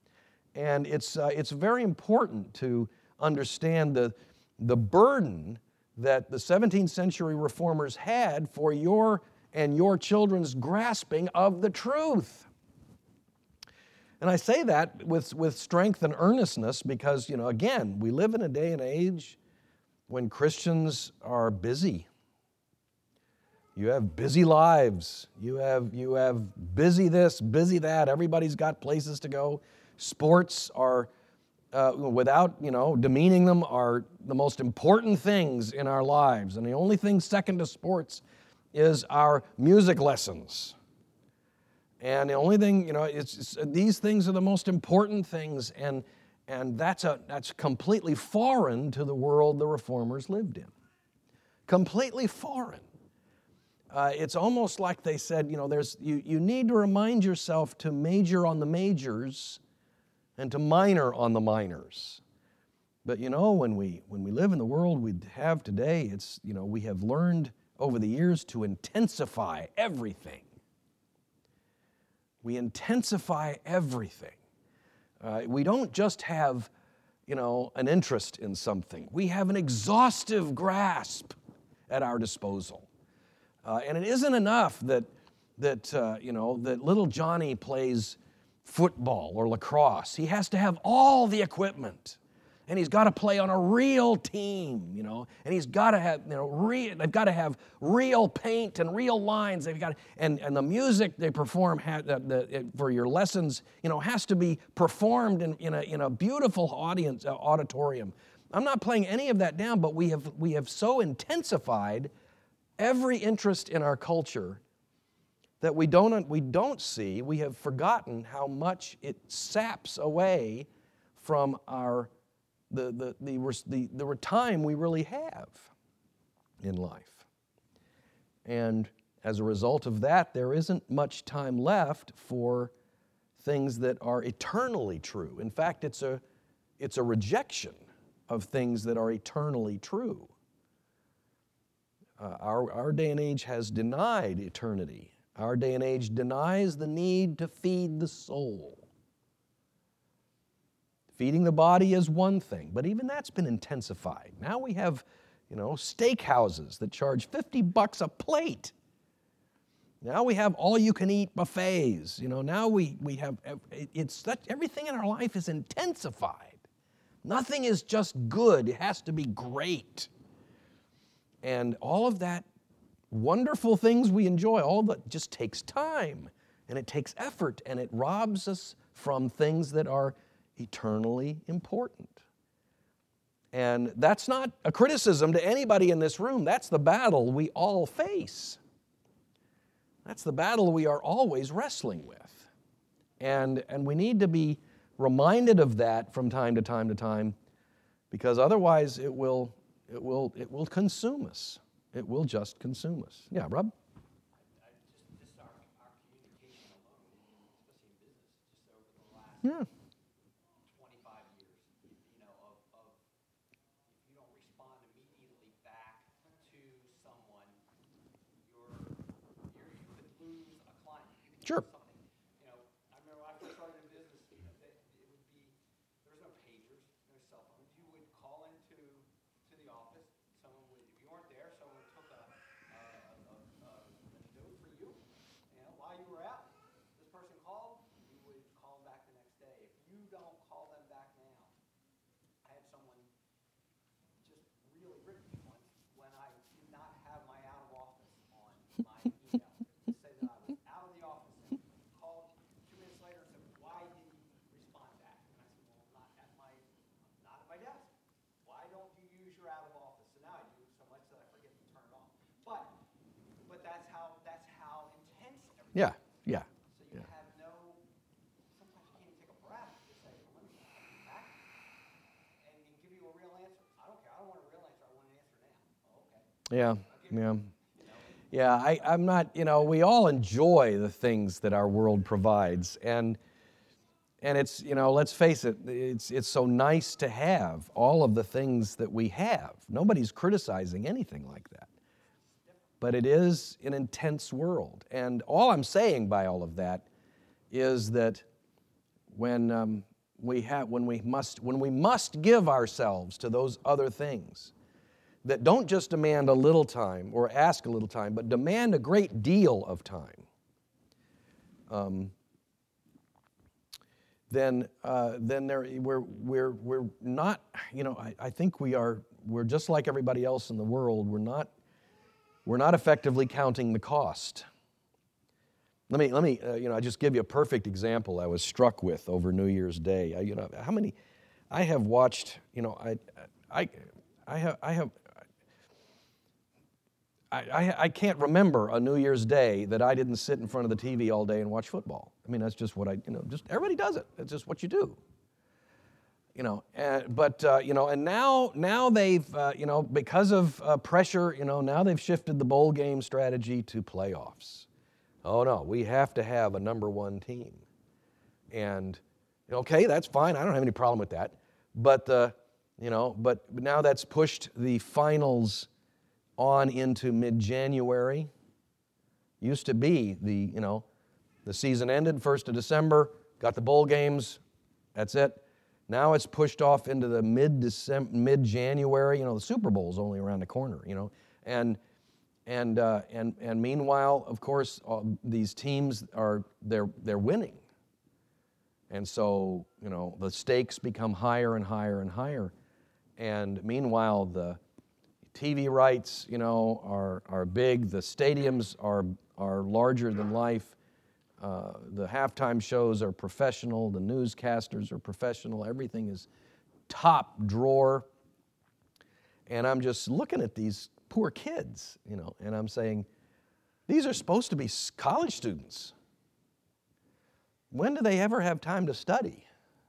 And it's, uh, it's very important to understand the, the burden that the seventeenth century reformers had for your and your children's grasping of the truth. And I say that with, with strength and earnestness because, you know, again, we live in a day and age when Christians are busy. You have busy lives. You have, you have busy this, busy that. Everybody's got places to go. Sports are, uh, without, you know, demeaning them, are the most important things in our lives. And the only thing second to sports is our music lessons. And the only thing, you know, it's, it's these things are the most important things. And, and that's, a, that's completely foreign to the world the reformers lived in. Completely foreign. Uh, it's almost like they said, you know, there's you, you need to remind yourself to major on the majors and to minor on the minors. But, you know, when we when we live in the world we have today, it's, you know, we have learned over the years to intensify everything. We intensify everything. Uh, we don't just have, you know, an interest in something. We have an exhaustive grasp at our disposal. Uh, and it isn't enough that, that, uh, you know, that little Johnny plays football or lacrosse. He has to have all the equipment. And he's got to play on a real team, you know, and he's got to have, you know, real, they've got to have real paint and real lines. They've got to, and, and the music they perform ha, the, the, for your lessons, you know, has to be performed in, in, a, in a beautiful audience, uh, auditorium. I'm not playing any of that down, but we have, we have so intensified every interest in our culture that we don't, we don't see, we have forgotten how much it saps away from our The, the, the, the, the time we really have in life. And as a result of that, there isn't much time left for things that are eternally true. In fact, it's a, it's a rejection of things that are eternally true. Uh, our, our day and age has denied eternity. Our day and age denies the need to feed the soul. Feeding the body is one thing, but even that's been intensified. Now we have, you know, steakhouses that charge fifty bucks a plate. Now we have all-you-can-eat buffets. You know, now we, we have, it's such, everything in our life is intensified. Nothing is just good. It has to be great. And all of that wonderful things we enjoy, all that just takes time, and it takes effort, and it robs us from things that are eternally important. And that's not a criticism to anybody in this room. That's the battle we all face. That's the battle we are always wrestling with. And, and we need to be reminded of that from time to time to time, because otherwise it will, it will, it will consume us. It will just consume us. Yeah, Rob? Yeah. Sure. You know, I remember when I first started in business, you know, it would be, there was no pagers, no cell phones. You would call into to the office. Someone would, if you weren't there, someone took a, a, a, a, a note for you. You know, while you were out, this person called, you would call them back the next day. If you don't call them back now, I had someone just really rip me once when I did not have my out of office on my email. Yeah, yeah. So you yeah. have no, sometimes you can't even take a breath to say, let me come back and give you a real answer. I don't care, I don't want a real answer, I want an answer now. Oh, okay. Yeah, yeah. Yeah, I, I'm not, you know, we all enjoy the things that our world provides. And and it's, you know, let's face it, it's it's so nice to have all of the things that we have. Nobody's criticizing anything like that. But it is an intense world. And all I'm saying by all of that is that when um, we have, when we must, when we must give ourselves to those other things that don't just demand a little time or ask a little time, but demand a great deal of time, um, then uh, then there we're we're we're not. You know, I, I think we are. We're just like everybody else in the world. We're not. We're not effectively counting the cost. Let me, let me, uh, you know, I just give you a perfect example I was struck with over New Year's Day. I, you know, how many, I have watched, you know, I, I, I have, I have, I, I, I can't remember a New Year's Day that I didn't sit in front of the T V all day and watch football. I mean, that's just what I, you know, just everybody does it. It's just what you do. You know, uh, but, uh, you know, and now now they've, uh, you know, because of uh, pressure, you know, now they've shifted the bowl game strategy to playoffs. Oh, no, we have to have a number one team. And, okay, that's fine. I don't have any problem with that. But, uh, you know, but now that's pushed the finals on into mid-January. Used to be the, you know, the season ended first of December, got the bowl games, that's it. Now it's pushed off into the mid-December, mid-January. You know, the Super Bowl's only around the corner, you know. And And, uh, and, and meanwhile, of course, uh, these teams are, they're, they're winning. And so, you know, the stakes become higher and higher and higher. And meanwhile, the T V rights, you know, are, are big. The stadiums are, are larger than life. Uh, the halftime shows are professional. The newscasters are professional. Everything is top drawer. And I'm just looking at these poor kids, you know, and I'm saying, these are supposed to be college students. When do they ever have time to study?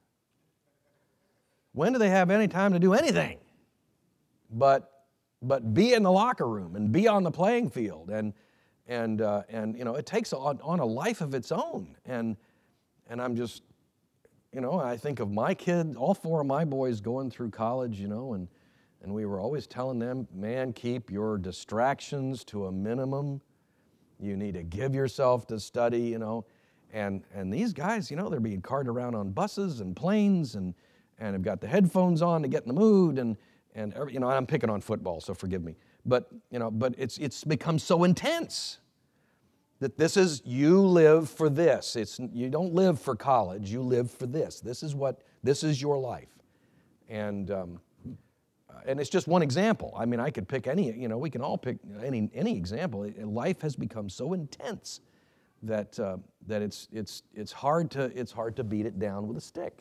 When do they have any time to do anything but, but be in the locker room and be on the playing field? And, and, uh, and you know, it takes on, on a life of its own. And, and I'm just, you know, I think of my kid, all four of my boys going through college, you know, and And we were always telling them, man, keep your distractions to a minimum. You need to give yourself to study, you know. And and these guys, you know, they're being carted around on buses and planes and, and have got the headphones on to get in the mood. And, and every, you know, I'm picking on football, so forgive me. But, you know, but it's it's become so intense that this is, you live for this. It's, you don't live for college, you live for this. This is what, this is your life. And, um, And it's just one example. I mean, I could pick any, you know, we can all pick any any example. Life has become so intense that uh, that it's it's it's hard to it's hard to beat it down with a stick.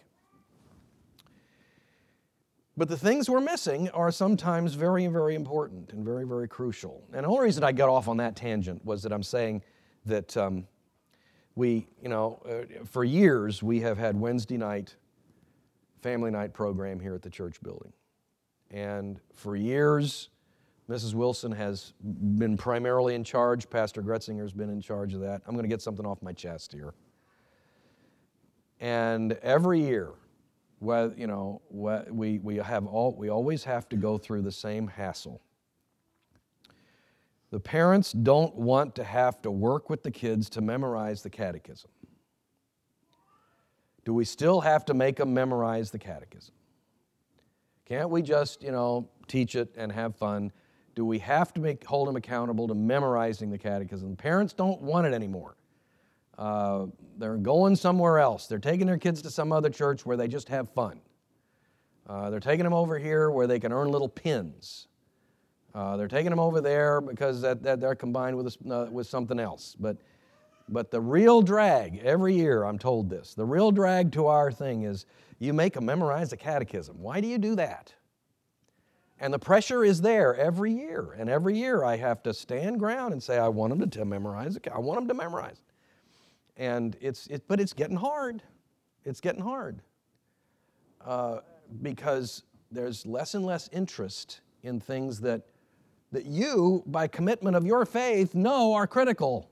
But the things we're missing are sometimes very, very important and very, very crucial. And the only reason I got off on that tangent was that I'm saying that um, we, you know, uh, for years we have had Wednesday night, family night program here at the church building. And for years, Missus Wilson has been primarily in charge. Pastor Gretzinger's been in charge of that. I'm going to get something off my chest here. And every year, well, you know, we we have all we always have to go through the same hassle. The parents don't want to have to work with the kids to memorize the catechism. Do we still have to make them memorize the catechism? Can't we just, you know, teach it and have fun? Do we have to make hold them accountable to memorizing the catechism? Parents don't want it anymore. Uh, they're going somewhere else. They're taking their kids to some other church where they just have fun. Uh, they're taking them over here where they can earn little pins. Uh, they're taking them over there because that, that they're combined with, a, uh, with something else. But, but the real drag, every year I'm told this, the real drag to our thing is, you make them memorize the catechism. Why do you do that? And the pressure is there every year. And every year I have to stand ground and say, I want them to memorize it. I want them to memorize it. And it's, it, but it's getting hard. It's getting hard. Uh, because there's less and less interest in things that, that you, by commitment of your faith, know are critical.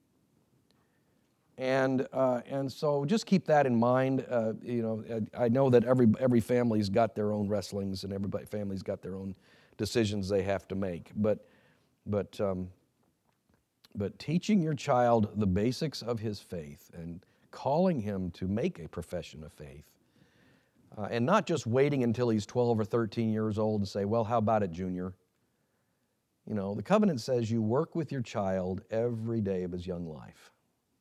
And uh, and so just keep that in mind. Uh, you know, I know that every every family's got their own wrestlings, and every family's got their own decisions they have to make. But but um, but teaching your child the basics of his faith and calling him to make a profession of faith, uh, and not just waiting until he's twelve or thirteen years old and say, "Well, how about it, Junior?" You know, the covenant says you work with your child every day of his young life.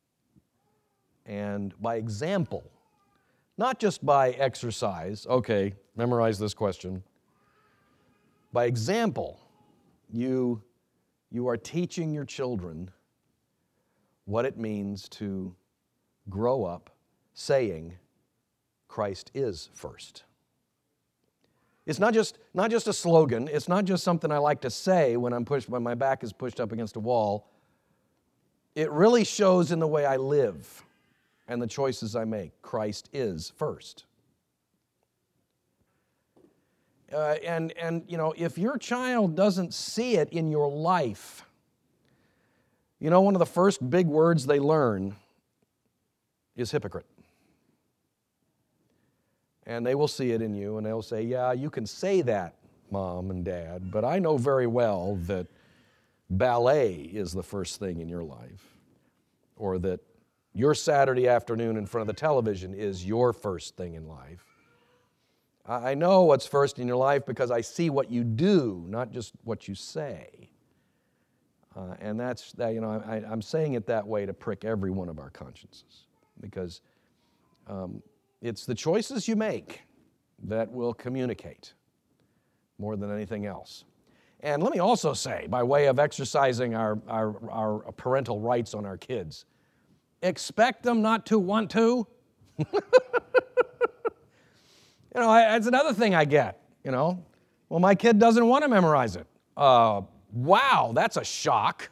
And by example, not just by exercise, okay, memorize this question. By example, you, you are teaching your children what it means to grow up saying, Christ is first. It's not just, not just a slogan. It's not just something I like to say when I'm pushed, when my back is pushed up against a wall. It really shows in the way I live and the choices I make. Christ is first. Uh, and, and, you know, if your child doesn't see it in your life, you know, one of the first big words they learn is hypocrite. And they will see it in you, and they'll say, yeah, you can say that, Mom and Dad, but I know very well that ballet is the first thing in your life, or that your Saturday afternoon in front of the television is your first thing in life. I know what's first in your life because I see what you do, not just what you say. Uh, and that's, that, you know, I, I'm saying it that way to prick every one of our consciences, because um, it's the choices you make that will communicate more than anything else. And let me also say, by way of exercising our, our, our parental rights on our kids, expect them not to want to. You know, I, it's another thing I get, you know. Well, my kid doesn't want to memorize it. Uh, wow, that's a shock.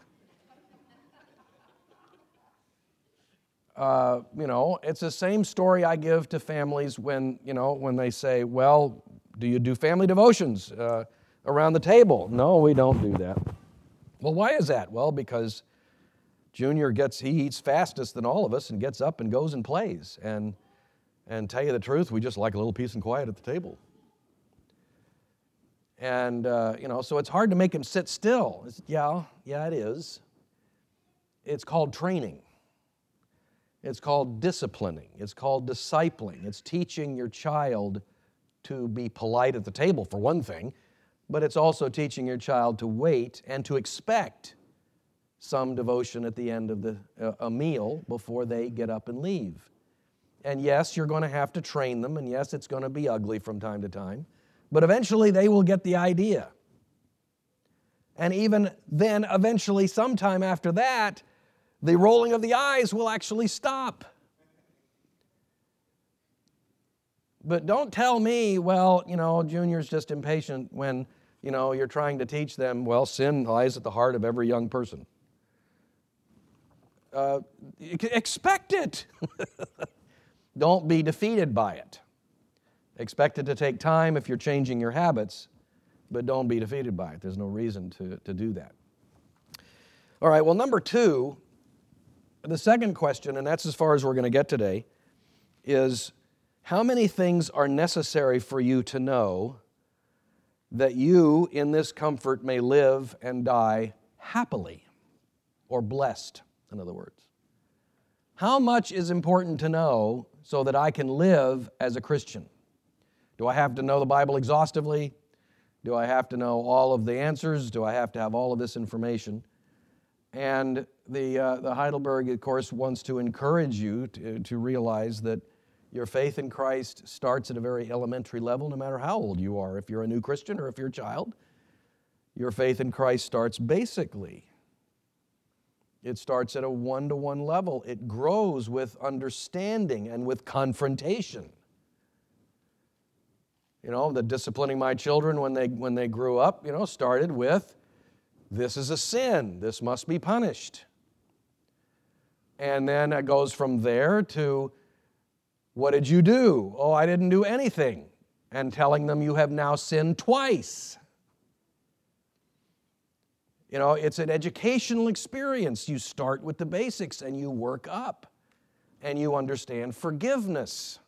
Uh, you know, it's the same story I give to families when, you know, when they say, well, do you do family devotions uh, around the table? No, we don't do that. Well, why is that? Well, because Junior gets, he eats fastest than all of us and gets up and goes and plays. And, and tell you the truth, we just like a little peace and quiet at the table. And, uh, you know, so it's hard to make him sit still. It's, yeah, yeah, it is. It's called training. It's called disciplining. It's called discipling. It's teaching your child to be polite at the table, for one thing, but it's also teaching your child to wait and to expect some devotion at the end of the, uh, a meal before they get up and leave. And yes, you're going to have to train them, and yes, it's going to be ugly from time to time, but eventually they will get the idea. And even then, eventually, sometime after that, the rolling of the eyes will actually stop. But don't tell me, well, you know, Junior's just impatient when, you know, you're trying to teach them, well, sin lies at the heart of every young person. Uh, expect it. Don't be defeated by it. Expect it to take time if you're changing your habits, but don't be defeated by it. There's no reason to, to do that. All right, well, number two, the second question, and that's as far as we're going to get today, is how many things are necessary for you to know that you in this comfort may live and die happily, or blessed, in other words? How much is important to know so that I can live as a Christian? Do I have to know the Bible exhaustively? Do I have to know all of the answers? Do I have to have all of this information? And the, uh, the Heidelberg, of course, wants to encourage you to, to realize that your faith in Christ starts at a very elementary level, no matter how old you are. If you're a new Christian or if you're a child, your faith in Christ starts basically. It starts at a one-to-one level. It grows with understanding and with confrontation. You know, the disciplining my children when they, when they grew up, you know, started with, this is a sin. This must be punished. And then it goes from there to, what did you do? Oh, I didn't do anything. And telling them you have now sinned twice. You know, it's an educational experience. You start with the basics and you work up. And you understand forgiveness.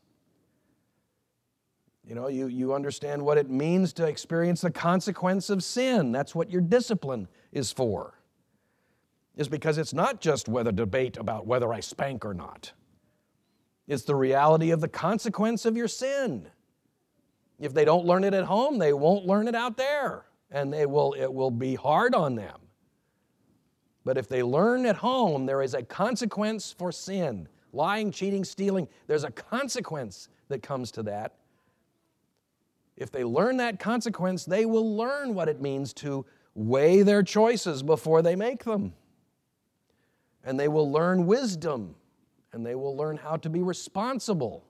You know, you, you understand what it means to experience the consequence of sin. That's what your discipline is for. Is because it's not just whether debate about whether I spank or not. It's the reality of the consequence of your sin. If they don't learn it at home, they won't learn it out there. And they will, it will be hard on them. But if they learn at home, there is a consequence for sin. Lying, cheating, stealing, there's a consequence that comes to that. If they learn that consequence, they will learn what it means to weigh their choices before they make them. And they will learn wisdom, and they will learn how to be responsible.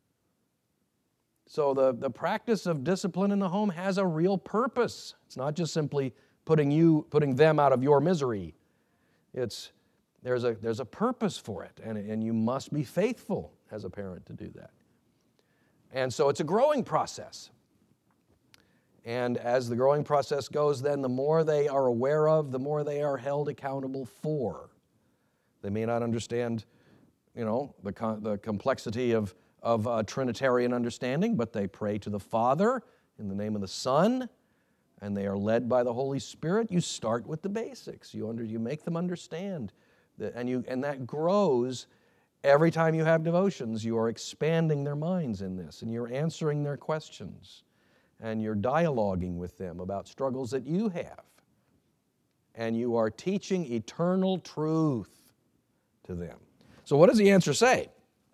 So the, the practice of discipline in the home has a real purpose. It's not just simply putting you, putting them out of your misery. It's, there's a, there's a purpose for it, and, and you must be faithful as a parent to do that. And so it's a growing process. And as the growing process goes, then the more they are aware of, the more they are held accountable for. They may not understand, you know, the, con- the complexity of, of uh, Trinitarian understanding, but they pray to the Father in the name of the Son, and they are led by the Holy Spirit. You start with the basics. You, under, you make them understand. That, and, you, and that grows every time you have devotions. You are expanding their minds in this, and you're answering their questions. And you're dialoguing with them about struggles that you have. and you are teaching eternal truth to them. So what does the answer say?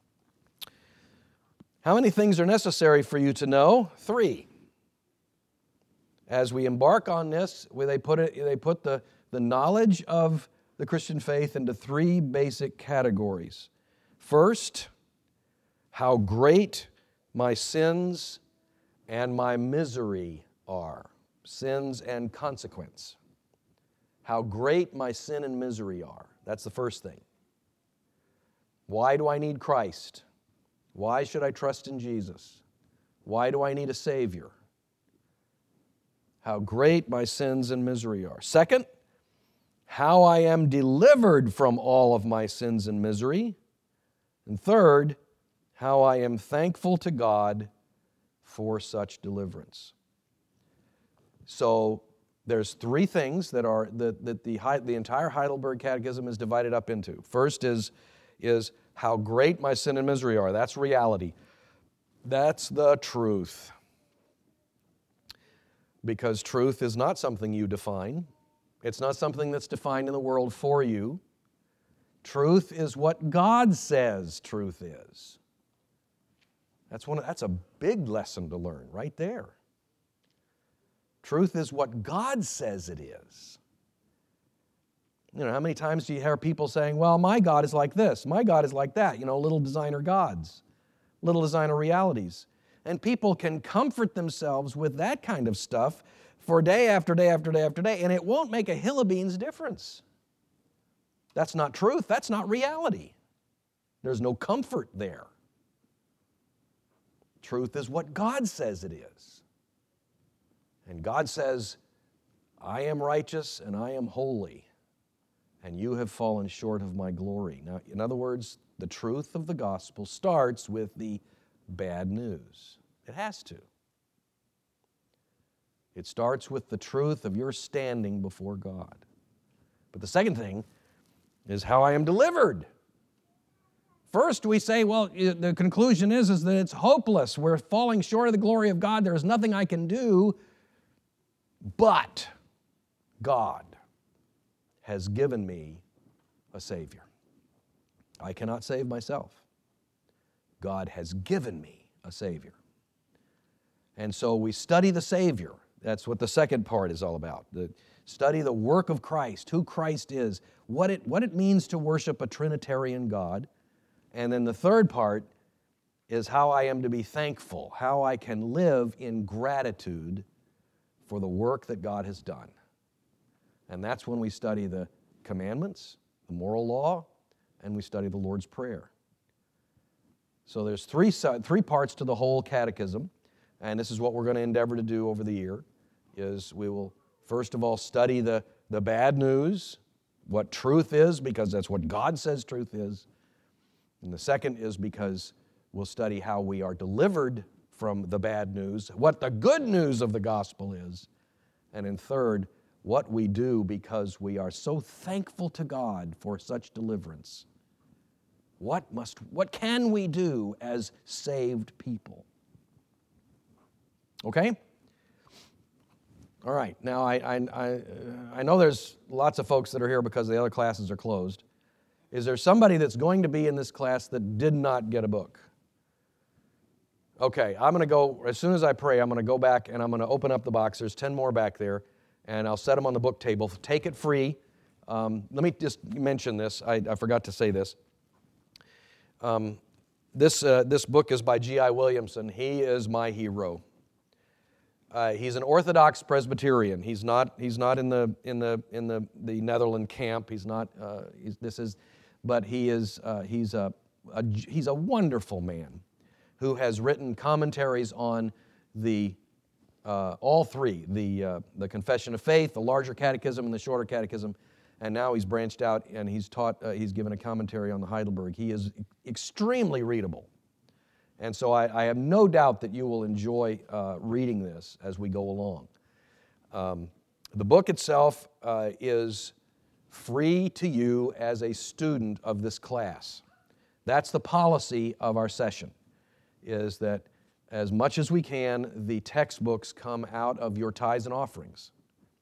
How many things are necessary for you to know? Three. As we embark on this, where they put it, they put the, the knowledge of the Christian faith into three basic categories. First, how great my sins and my misery are. Sins and consequence. How great my sin and misery are. That's the first thing. Why do I need Christ? Why should I trust in Jesus? Why do I need a Savior? How great my sins and misery are. Second, how I am delivered from all of my sins and misery. And third, how I am thankful to God for such deliverance. So there's three things that are that, that the, the entire Heidelberg Catechism is divided up into. First is, is how great my sin and misery are. That's reality. That's the truth. Because truth is not something you define. It's not something that's defined in the world for you. Truth is what God says truth is. That's one. That's a big lesson to learn right there. Truth is what God says it is. You know, how many times do you hear people saying, well, my God is like this, my God is like that, you know, little designer gods, little designer realities. And people can comfort themselves with that kind of stuff for day after day after day after day, and it won't make a hill of beans difference. That's not truth. That's not reality. There's no comfort there. Truth is what God says it is. And God says, I am righteous and I am holy, and you have fallen short of my glory. Now, in other words, the truth of the gospel starts with the bad news. It has to. It starts with the truth of your standing before God. But the second thing is how I am delivered. First, we say, well, the conclusion is, is that it's hopeless. We're falling short of the glory of God. There is nothing I can do. But God has given me a Savior. I cannot save myself. God has given me a Savior. And so we study the Savior. That's what the second part is all about. The, study the work of Christ, who Christ is, what it, what it means to worship a Trinitarian God. And then the third part is how I am to be thankful, how I can live in gratitude for the work that God has done. And that's when we study the commandments, the moral law, and we study the Lord's Prayer. So there's three, three parts to the whole catechism, and this is what we're going to endeavor to do over the year, is we will first of all study the, the bad news, what truth is, because that's what God says truth is. And the second is because we'll study how we are delivered from the bad news, what the good news of the gospel is. And in third, what we do because we are so thankful to God for such deliverance. What must, what can we do as saved people? Okay? All right. Now, I, I, I, I know there's lots of folks that are here because the other classes are closed. Is there somebody that's going to be in this class that did not get a book? Okay, I'm going to go, as soon as I pray, I'm going to go back and I'm going to open up the box. There's ten more back there, and I'll set them on the book table. Take it free. Um, let me just mention this. I, I forgot to say this. Um, this, uh, this book is by G I Williamson. He is my hero. Uh, he's an Orthodox Presbyterian. He's not. He's not in the in the in the the Netherlands camp. He's not. Uh, he's, this is, but he is. Uh, he's a, a he's a wonderful man who has written commentaries on the uh, all three: the uh, the Confession of Faith, the larger Catechism, and the shorter Catechism. And now he's branched out and he's taught. Uh, he's given a commentary on the Heidelberg. He is extremely readable. And so I, I have no doubt that you will enjoy uh, reading this as we go along. Um, the book itself uh, is free to you as a student of this class. That's the policy of our session, is that as much as we can, the textbooks come out of your tithes and offerings.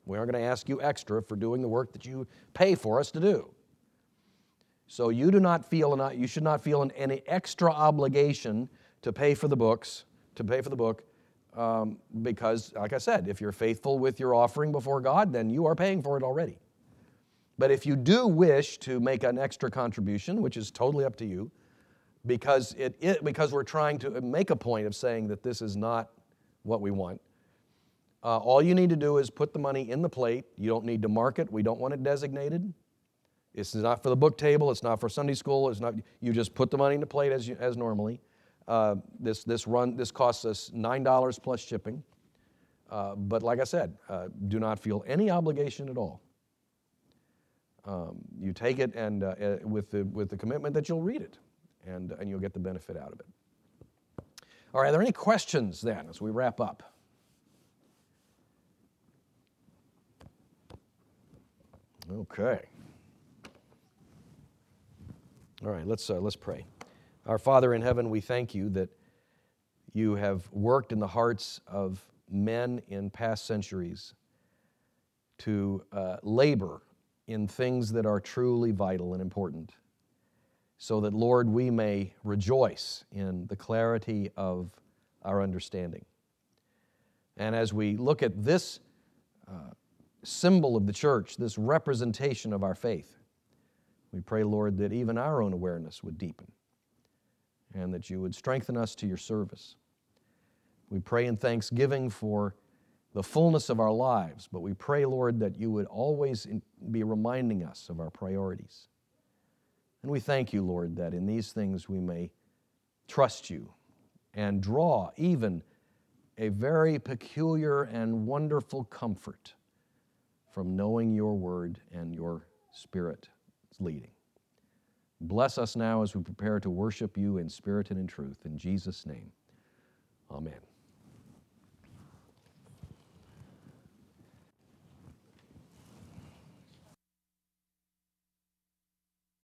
We aren't going to ask you extra for doing the work that you pay for us to do. So you do not feel, you should not feel any extra obligation to pay for the books, to pay for the book, um, because, like I said, if you're faithful with your offering before God, then you are paying for it already. But if you do wish to make an extra contribution, which is totally up to you, because it, it because we're trying to make a point of saying that this is not what we want, uh, all you need to do is put the money in the plate. You don't need to mark it. We don't want it designated. It's not for the book table. It's not for Sunday school. It's not. You just put the money in the plate as you, as normally. Uh, this this run this costs us nine dollars plus shipping. Uh, but like I said, uh, do not feel any obligation at all. Um, you take it and uh, uh, with the with the commitment that you'll read it, and and you'll get the benefit out of it. All right. Are there any questions then as we wrap up? Okay. All right. Let's uh, let's pray. Our Father in heaven, we thank you that you have worked in the hearts of men in past centuries to uh, labor in things that are truly vital and important, so that, Lord, we may rejoice in the clarity of our understanding. And as we look at this uh, symbol of the church, this representation of our faith, we pray, Lord, that even our own awareness would deepen and that you would strengthen us to your service. We pray in thanksgiving for the fullness of our lives, but we pray, Lord, that you would always be reminding us of our priorities. And we thank you, Lord, that in these things we may trust you and draw even a very peculiar and wonderful comfort from knowing your word and your Spirit's leading. Bless us now as we prepare to worship you in spirit and in truth. In Jesus' name, amen.